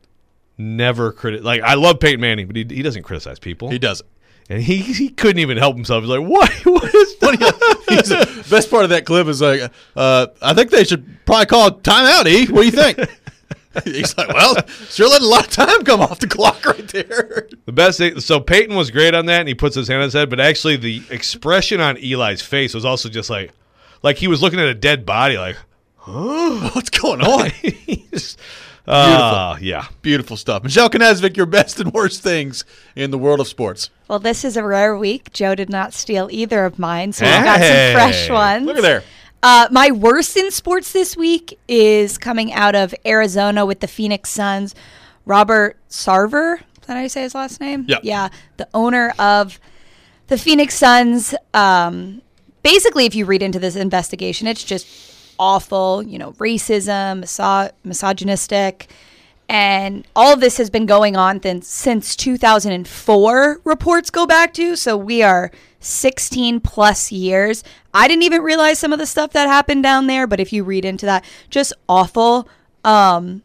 never criti- like I love Peyton Manning, but he he doesn't criticize people. He doesn't. And he, he couldn't even help himself. He's like, what? What is that? He's the best part of that clip is like, uh, I think they should probably call timeout, E. What do you think? He's like, well, sure letting a lot of time come off the clock right there. The best thing, so Peyton was great on that, and he puts his hand on his head, but actually the expression on Eli's face was also just like, like he was looking at a dead body, like, huh? What's going on? Beautiful. Uh, yeah. Beautiful stuff. Michelle Knezvik, your best and worst things in the world of sports. Well, this is a rare week. Joe did not steal either of mine, so we've got some fresh ones. Look at there. Uh, my worst in sports this week is coming out of Arizona with the Phoenix Suns. Robert Sarver, is that how you say his last name? Yeah. Yeah, the owner of the Phoenix Suns. Um, basically, if you read into this investigation, it's just awful, you know, racism, miso- misogynistic. And all of this has been going on th- since two thousand four, reports go back to. So we are sixteen plus years. I didn't even realize some of the stuff that happened down there, but if you read into that, just awful. Um,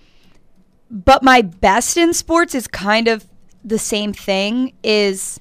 but my best in sports is kind of the same thing, is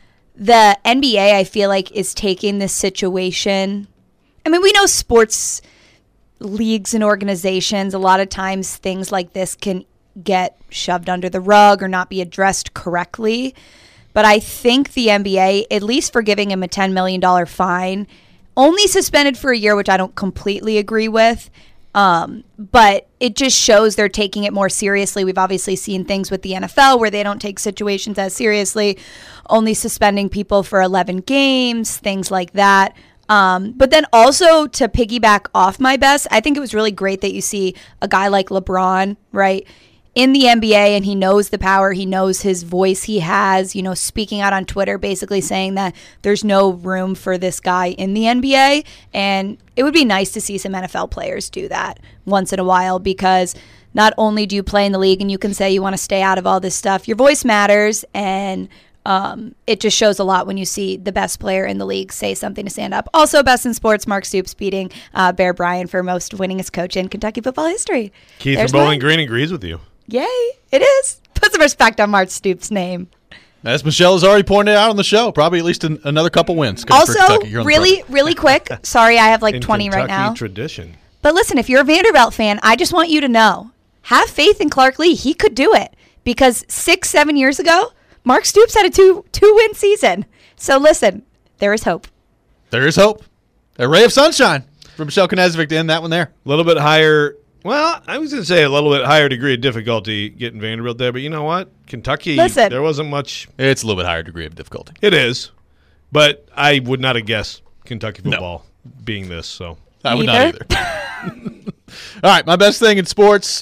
the N B A, I feel like, is taking this situation. I mean, we know sports leagues and organizations, a lot of times things like this can get shoved under the rug or not be addressed correctly. But I think the N B A, at least for giving him a ten million dollars fine, only suspended for a year, which I don't completely agree with. Um, but it just shows they're taking it more seriously. We've obviously seen things with the N F L where they don't take situations as seriously, only suspending people for eleven games, things like that. Um, but then also to piggyback off my best, I think it was really great that you see a guy like LeBron, right, in the N B A, and he knows the power, he knows his voice he has, you know, speaking out on Twitter, basically saying that there's no room for this guy in the N B A. And it would be nice to see some N F L players do that once in a while, because not only do you play in the league and you can say you want to stay out of all this stuff, your voice matters, and Um, it just shows a lot when you see the best player in the league say something to stand up. Also, best in sports, Mark Stoops beating uh, Bear Bryant for most winningest coach in Kentucky football history. Keith There's from Bowling mine. Green agrees with you. Yay, it is. Put some respect on Mark Stoops' name. As Michelle has already pointed out on the show, probably at least an, another couple wins. coming for Also, Kentucky here on the really, program. really quick. Sorry, I have like In twenty Kentucky right now. tradition. But listen, if you're a Vanderbilt fan, I just want you to know, have faith in Clark Lee. He could do it, because six, seven years ago, Mark Stoops had a two two win season. So listen, there is hope. There is hope. A ray of sunshine for Michelle Knezovic to end that one there. A little bit higher. Well, I was going to say a little bit higher degree of difficulty getting Vanderbilt there, but you know what? Kentucky, Listen. there wasn't much. It's a little bit higher degree of difficulty. It is, but I would not have guessed Kentucky football being this. So I would Neither. not either. All right, my best thing in sports.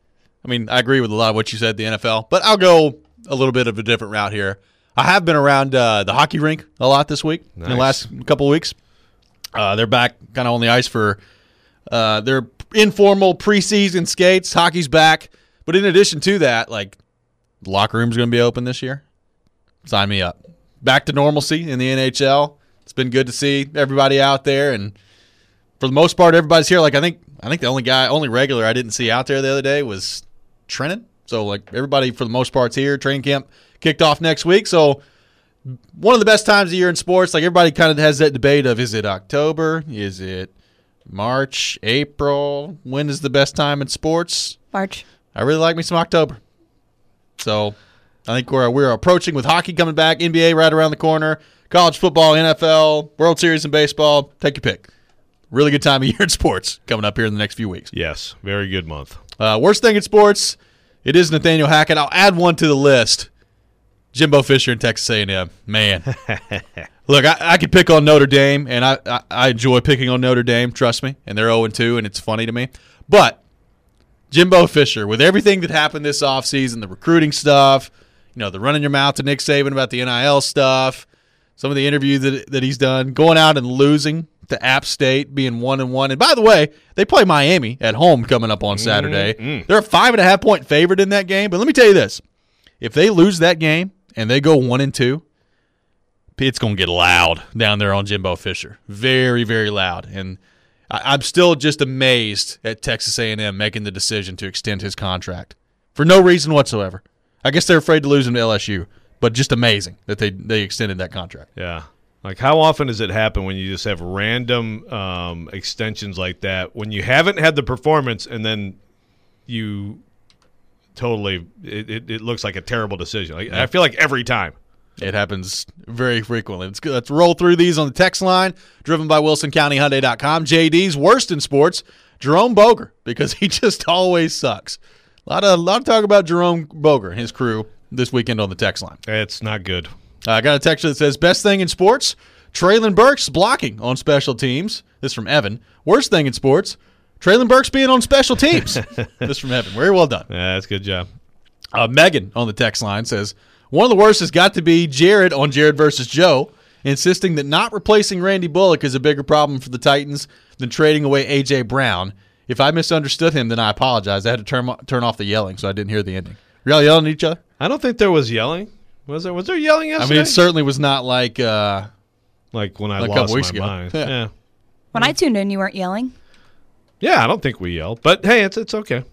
I mean, I agree with a lot of what you said, the N F L, but I'll go a little bit of a different route here. I have been around uh, the hockey rink a lot this week, Nice. in the last couple of weeks. Uh, they're back kind of on the ice for uh, their informal preseason skates. Hockey's back. But in addition to that, like, the locker room's going to be open this year. Sign me up. Back to normalcy in the N H L. It's been good to see everybody out there, and for the most part, everybody's here. Like, I think I think the only guy, only regular I didn't see out there the other day was Trenton. So, like, everybody, for the most part, is here. Training camp kicked off next week. So, one of the best times of the year in sports. Like, everybody kind of has that debate of, is it October? Is it March? April? When is the best time in sports? March. I really like me some October. So, I think we're, we're approaching with hockey coming back, N B A right around the corner, college football, N F L, World Series in baseball. Take your pick. Really good time of year in sports coming up here in the next few weeks. yes, very good month. Uh, worst thing in sports, it is Nathaniel Hackett. I'll add one to the list. Jimbo Fisher in Texas A and M. Man. Look, I, I could pick on Notre Dame, and I, I, I enjoy picking on Notre Dame, trust me, and they're oh and two, and it's funny to me. But Jimbo Fisher, with everything that happened this offseason, the recruiting stuff, you know, the running your mouth to Nick Saban about the N I L stuff, some of the interviews that, that he's done, going out and losing to App State, being one and one. And by the way, they play Miami at home coming up on Saturday. Mm-hmm. They're a five and a half point favorite in that game. But let me tell you this: if they lose that game and they go one and two, it's going to get loud down there on Jimbo Fisher. Very, very loud. And I, I'm still just amazed at Texas A and M making the decision to extend his contract for no reason whatsoever. I guess they're afraid to lose him to L S U, but just amazing that they they extended that contract. Yeah. Like, how often does it happen when you just have random um, extensions like that, when you haven't had the performance and then you totally it, it, it looks like a terrible decision? Like, I feel like every time. It happens very frequently. Let's, let's roll through these on the text line, driven by Wilson County Hyundai dot com. J D's worst in sports, Jerome Boger, because he just always sucks. A lot of, a lot of talk about Jerome Boger and his crew this weekend on the text line. It's not good. Uh, I got a text that says, best thing in sports, Traylon Burks blocking on special teams. This is from Evan. Worst thing in sports, Traylon Burks being on special teams. This from Evan. Very well done. Yeah, that's a good job. Uh, Megan on the text line says, one of the worst has got to be Jared on Jared versus Joe, insisting that not replacing Randy Bullock is a bigger problem for the Titans than trading away A J. Brown. If I misunderstood him, then I apologize. I had to turn turn off the yelling, so I didn't hear the ending. Were y'all yelling at each other? I don't think there was yelling. Was there? Was there yelling I yesterday? mean, it certainly was not like uh, like when I like a couple lost weeks my ago. mind. Yeah. Yeah. When I tuned in, you weren't yelling. Yeah, I don't think we yelled, but hey, it's it's okay.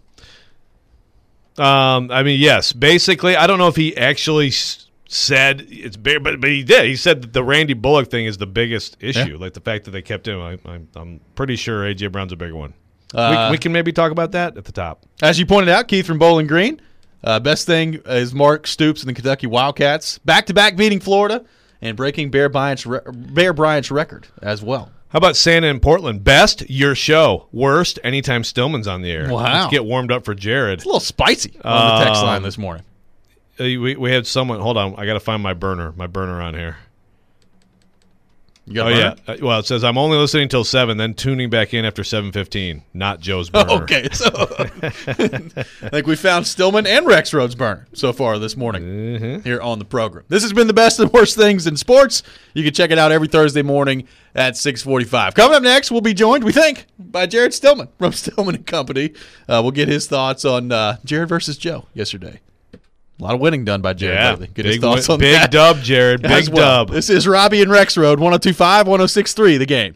Um, I mean, yes, basically, I don't know if he actually s- said it's big, but but he did. He said that the Randy Bullock thing is the biggest issue, Yeah. like the fact that they kept him. I, I, I'm pretty sure A J Brown's a bigger one. Uh, we, we can maybe talk about that at the top. as you pointed out, Keith from Bowling Green. Uh, best thing is Mark Stoops and the Kentucky Wildcats back to back beating Florida and breaking Bear Bryant's re- Bear Bryant's record as well. How about Santa in Portland? Best, your show. Worst, anytime Stillman's on the air. Wow. Let's get warmed up for Jared. It's a little spicy on the text Um, line this morning. Uh, we we had someone. Hold on, I got to find my burner. My burner on here. You got Oh a yeah. burner? Uh, Well, it says I'm only listening until seven, then tuning back in after seven fifteen. Not Joe's burner. Okay, so I think we found Stillman and Rex Rhodes burner so far this morning Mm-hmm. here on the program. This has been the best and worst things in sports. You can check it out every Thursday morning at six forty-five. Coming up next, we'll be joined, we think, by Jared Stillman from Stillman and Company. Uh, we'll get his thoughts on uh, Jared versus Joe yesterday. A lot of winning done by Jared Yeah. lately. Get his Big, thoughts win- on big that dub, Jared. as Big well. dub. This is Robbie and Rex Road, one oh two point five, one oh six point three, The Game.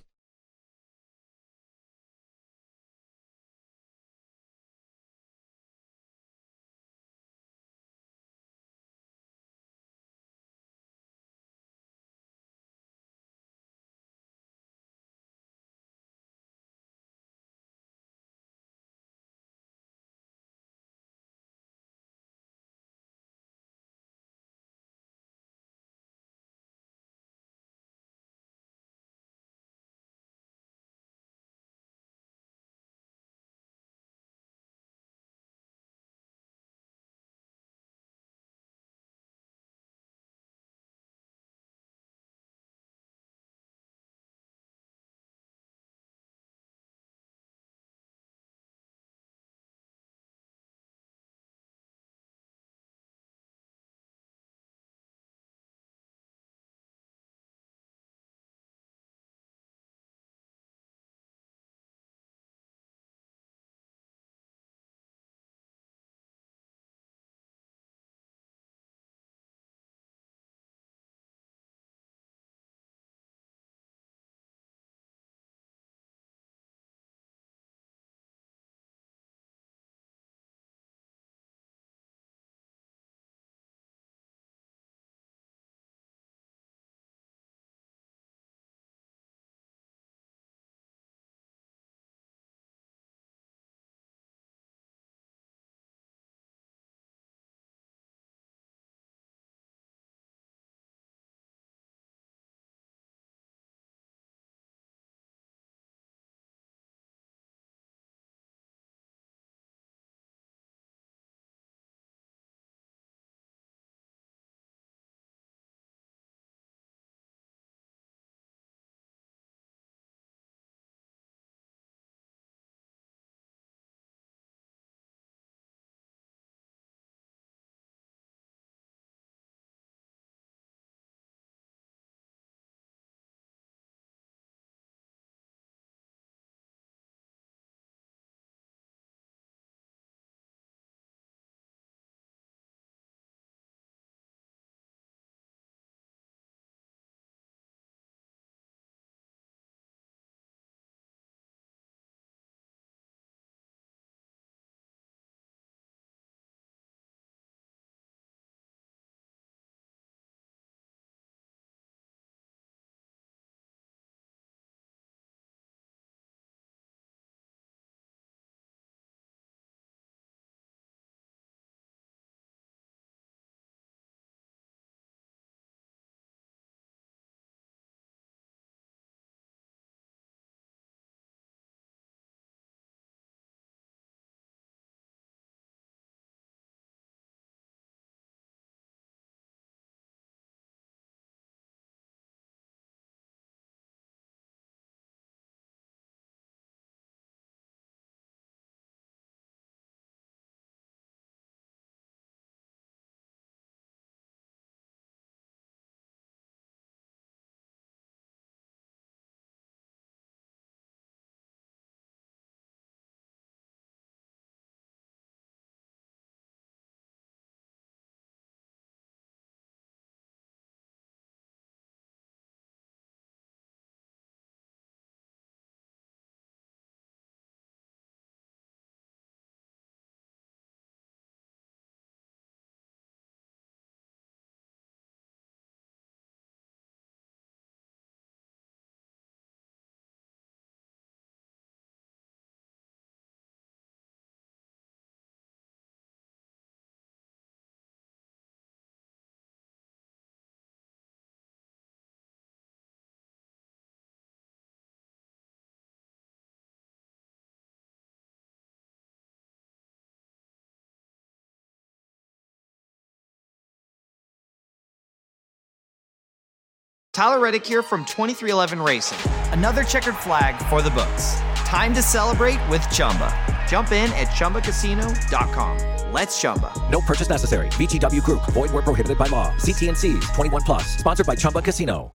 Tyler Reddick here from twenty-three eleven Racing. Another checkered flag for the books. Time to celebrate with Chumba. Jump in at Chumba Casino dot com. Let's Chumba. No purchase necessary. V G W Group. Void where prohibited by law. See T N Cs. twenty-one plus. Sponsored by Chumba Casino.